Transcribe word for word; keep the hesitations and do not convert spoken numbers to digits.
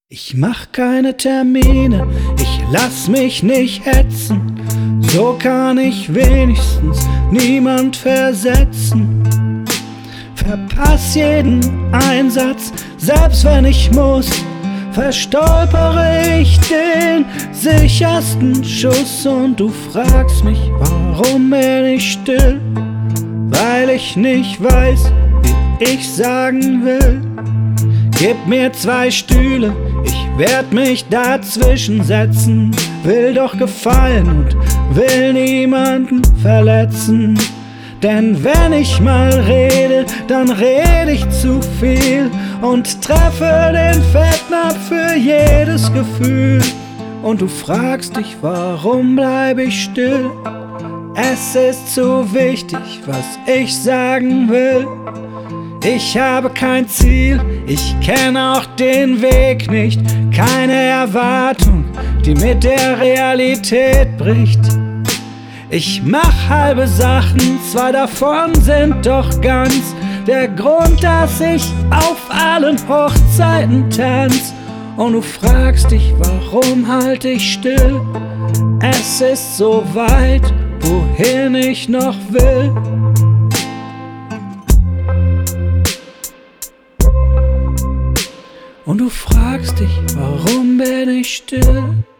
Ich mach keine Termine, ich lass mich nicht hetzen. So kann ich wenigstens niemand versetzen. Verpass jeden Einsatz, selbst wenn ich muss. Verstolpere ich den sichersten Schuss. Und du fragst mich, warum bin ich still? Weil ich nicht weiß, wie ich sagen will. Gib mir zwei Stühle, ich werd mich dazwischen setzen. Will doch gefallen und will niemanden verletzen. Denn wenn ich mal rede, dann rede ich zu viel und treffe den Fettnapf für jedes Gefühl. Und du fragst dich, warum bleib ich still? Es ist zu wichtig, was ich sagen will. Ich habe kein Ziel, ich kenne auch den Weg nicht. Keine Erwartung, die mit der Realität bricht. Ich mach halbe Sachen, zwei davon sind doch ganz der Grund, dass ich auf allen Hochzeiten tanz. Und du fragst dich, warum halt ich still? Es ist so weit, wohin ich noch will. Und du fragst dich, warum bin ich still?